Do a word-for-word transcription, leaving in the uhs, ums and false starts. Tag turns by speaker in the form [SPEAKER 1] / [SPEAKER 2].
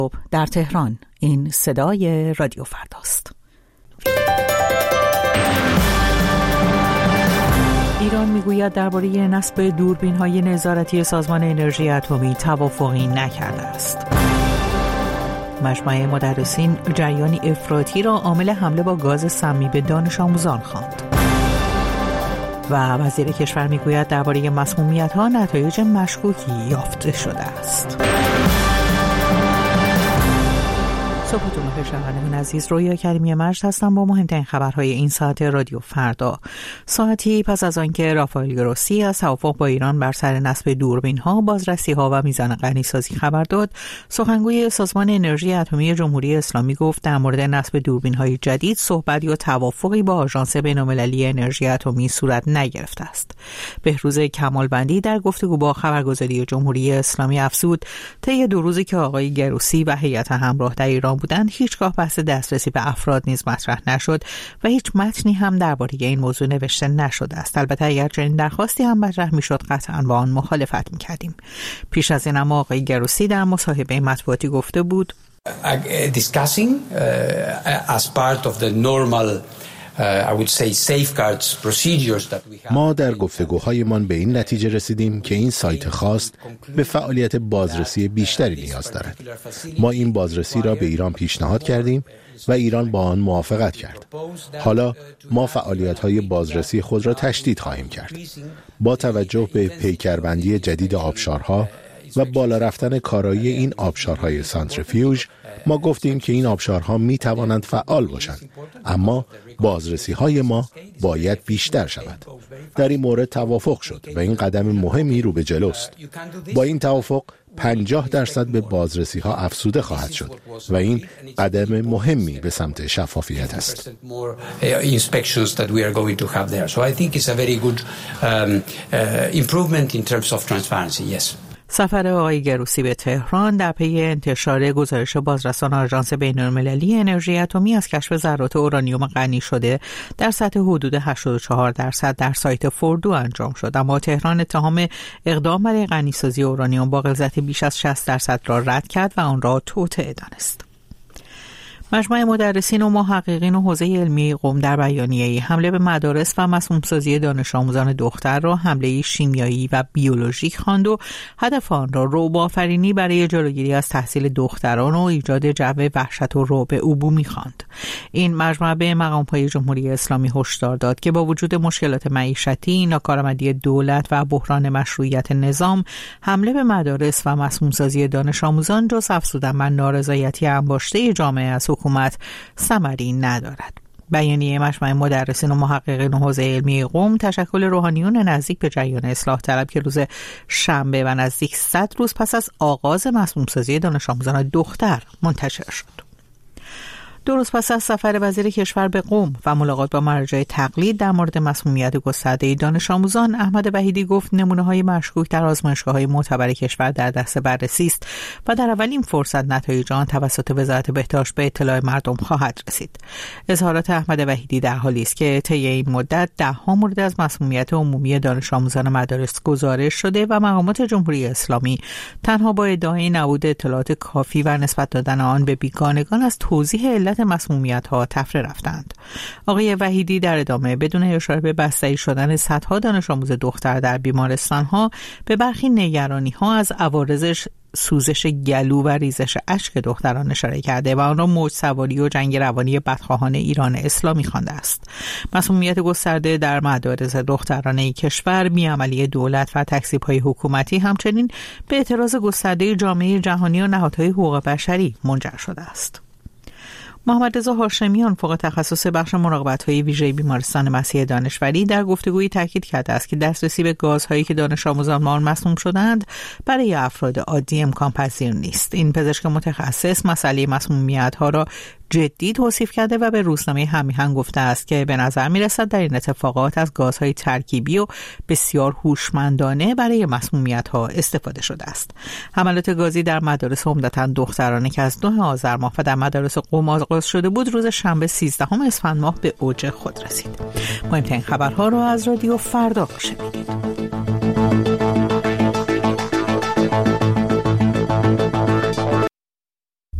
[SPEAKER 1] در تهران. این صدای رادیو فرداست. ایران میگوید درباره نصب دوربین‌های نظارتی سازمان انرژی اتمی توافقی نکرده است. مجمع مدرسین جریانی افراطی را عامل حمله با گاز سمی به دانش آموزان خواند. و وزیر کشور میگوید درباره مسمومیت‌ها نتایج مشکوکی یافته شده است. صبحتون بخیر شنوندگان عزیز، رویا کریمی مجد هستم با مهمترین خبرهای این ساعت رادیو فردا. ساعتی پس از آنکه رافائل گروسی از توافق با ایران بر سر نصب دوربین‌ها، بازرسی‌ها و میزان غنیسازی خبر داد، سخنگوی سازمان انرژی اتمی جمهوری اسلامی گفت در مورد نصب دوربین‌های جدید صحبت یا توافقی با آژانس بین‌المللی انرژی اتمی صورت نگرفته است. بهروز کمالبندی در گفتگو با خبرگزاری جمهوری اسلامی افزود طی دو روزی که آقای گروسی و هیئت همراه در ایران بودند هیچگاه بحث دسترسی به افراد نیز مطرح نشد و هیچ متنی هم درباره این موضوع نوشته نشده است. البته اگر چنین درخواستی هم مطرح میشد قطعا با آن مخالفت میکردیم. پیش از این اما آقای گروسی در مصاحبه مطبوعاتی گفته بود
[SPEAKER 2] discussing uh, as part of the normal I would say safeguards procedures that we have.
[SPEAKER 3] ما در گفتگوهایمان به این نتیجه رسیدیم که این سایت خاص به فعالیت بازرسی بیشتری نیاز دارد. ما این بازرسی را به ایران پیشنهاد کردیم و ایران با آن موافقت کرد. حالا ما فعالیت‌های بازرسی خود را تشدید خواهیم کرد. با توجه به پیکربندی جدید آبشارها و بالا رفتن کارایی این آبشارهای سانتریفیوژ، ما گفتیم که این آبشارها می توانند فعال باشند، اما بازرسی های ما باید بیشتر شود. در این مورد توافق شد و این قدم مهمی رو به جلوست. با این توافق پنجاه درصد به بازرسی ها افزوده خواهد شد و این قدم مهمی به سمت شفافیت است.
[SPEAKER 1] سفر آقای گروسی به تهران در پی انتشار گزارش بازرسان آژانس بین‌المللی انرژی اتمی از کشف ذرات اورانیوم غنی شده در سطح حدود هشتاد و چهار درصد در سایت فوردو انجام شد، اما تهران اتهام اقدام برای غنیسازی اورانیوم با غلظت بیش از شصت درصد را رد کرد و آن را توطئه دانست. مجمع مدرسین و محققین و حوزه علمی قم در بیانیه‌ای حمله به مدارس و مسموم‌سازی دانش آموزان دختر را حمله شیمیایی و بیولوژیک خواند و هدف آن را رعب‌آفرینی برای جلوگیری از تحصیل دختران و ایجاد جو وحشت و رعب عمومی خواند. این مجمع به مقام‌های جمهوری اسلامی هشدار داد که با وجود مشکلات معیشتی، ناکارآمدی دولت و بحران مشروعیت نظام، حمله به مدارس و مسموم‌سازی دانش آموزان جز افزودن بر نارضایتی انباشته جامعه از حکومت ثمری ندارد. بیانیه مجمع مدرسین و محققین و حوزه علمی قم تشکل روحانیون نزدیک به جریان اصلاح طلب که روز شنبه و نزدیک صد روز پس از آغاز مسموم‌سازی دانش آموزان دختر منتشر شد. دو روز پس از سفر وزیر کشور به قم و ملاقات با مراجع تقلید در مورد مسمومیت گسترده دانش آموزان، احمد وحیدی گفت نمونه‌های مشکوک در آزمایشگاه‌های معتبر کشور در دست بررسی است و در اولین فرصت نتایج آن توسط وزارت بهداشت به اطلاع مردم خواهد رسید. اظهارات احمد وحیدی در حالی است که طی این مدت ده‌ها مورد از مسمومیت عمومی دانش آموزان مدارس گزارش شده و مقامات جمهوری اسلامی تنها با ادعای نبود اطلاعات کافی و نسبت دادن آن به بیگانگان از توضیح علت مسمومیت‌ها تفره رفتند. آقای وحیدی در ادامه بدون اشاره به بستری شدن صدها دانش آموز دختر در بیمارستان‌ها به برخی نگرانی‌ها از عوارض سوزش گلو و ریزش اشک دختران اشاره کرده و آن را موج سواری و جنگ روانی بدخواهان ایران اسلامی خوانده است. مسمومیت گسترده در مدارس دخترانه کشور، بی‌عملی دولت و تکذیب‌های حکومتی همچنین به اعتراض گسترده جامعه جهانی و نهادهای حقوق بشری منجر شده است. محمد رضا هاشمیان فوق تخصص بخش مراقبت‌های ویژه بیمارستان مسیح دانشوری در گفتگویی تاکید کرده است که دسترسی به گازهایی که دانش آموزان آن مسموم شدند برای افراد عادی امکان پذیر نیست. این پزشک متخصص مسئله مسمومیت‌ها را جدی توصیف کرده و به روزنامه همیهن گفته است که به نظر می‌رسد در این اتفاقات از گازهای ترکیبی و بسیار هوشمندانه برای مسمومیت‌ها استفاده شده است. حملات گازی در مدارس عمدتاً دخترانه که از نه آذر ماه و در مدارس قم آغاز شده بود، روز شنبه سیزدهم اسفند ماه به اوج خود رسید. مهمترین خبرها را از رادیو فردا شنیدید.